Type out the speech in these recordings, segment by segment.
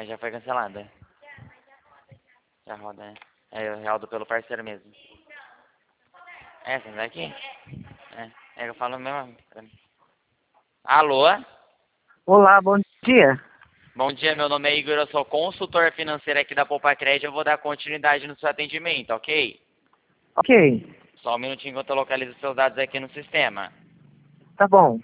Mas já foi cancelada. Já roda, né? É, eu rodo pelo parceiro mesmo. É, você não vai aqui? É que eu falo mesmo. Alô? Olá, bom dia. Bom dia, meu nome é Igor, eu sou consultor financeiro aqui da Poupa Crédito, eu vou dar continuidade no seu atendimento, ok? Ok, Só um minutinho enquanto eu localizo os seus dados aqui no sistema. tá bom.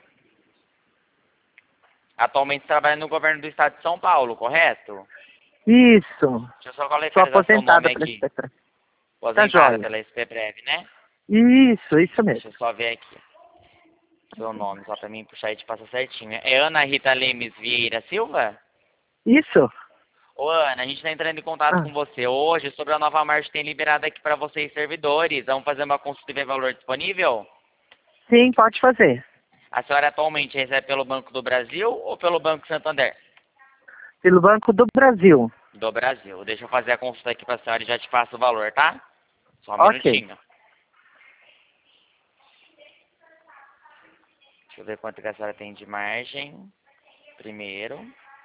Atualmente você trabalha no governo do estado de São Paulo, correto? Isso. Deixa eu só Sou localizar seu nome aposentada pela aqui. SPPREV. Tá Aposentada joia. pela SP Breve, né? Isso Deixa mesmo. eu só ver aqui seu nome, só pra mim puxar e te passar certinho. É Ana Rita Lemes Vieira Silva? Isso? Ô Ana, a gente tá entrando em contato Ah, com você hoje sobre a nova margem que tem liberada aqui pra vocês servidores. Vamos fazer uma consulta e ver valor disponível? sim, pode fazer. A senhora atualmente recebe pelo Banco do Brasil ou pelo Banco Santander? Pelo Banco do Brasil. Do Brasil. Deixa eu fazer a consulta aqui pra senhora e já te passo o valor, tá? Só um Ok. minutinho. Deixa eu ver quanto que a senhora tem de margem. Primeiro.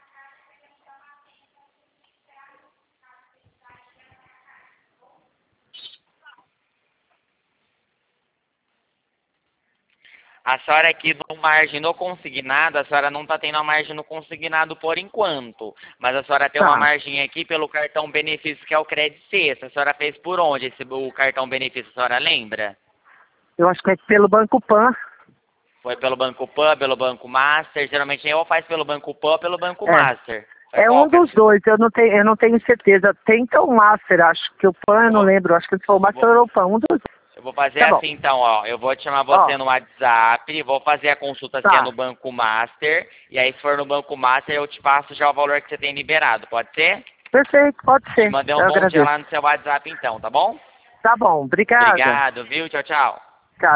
A senhora aqui no margem no consignado, a senhora não está tendo a margem no consignado por enquanto. Mas a senhora tem uma Tá. margem aqui pelo cartão benefício que é o Credit Sexta. A senhora fez por onde o cartão benefício, a senhora lembra? Eu acho que é pelo Banco Pan. Foi pelo Banco Pan, pelo Banco Master? Geralmente ou faz pelo Banco Pan ou pelo Banco É. Master. Foi É qual um que... dos dois, eu não tenho certeza. Tenta o Master, acho que o Pan eu Eu não vou, lembro. Acho que se for o eu Master vou, ou o Pan, um dos dois. eu vou fazer Tá bom. assim então, ó. Eu vou te chamar você Ó, no WhatsApp, vou fazer a consulta se é no tá. Banco Master. E aí se for no Banco Master eu te passo já o valor que você tem liberado, pode ser? Perfeito, pode Te ser. mandei um Eu bom dia agradeço. lá no seu WhatsApp então, tá bom? Tá bom, obrigada. Obrigado, viu? Tchau, tchau.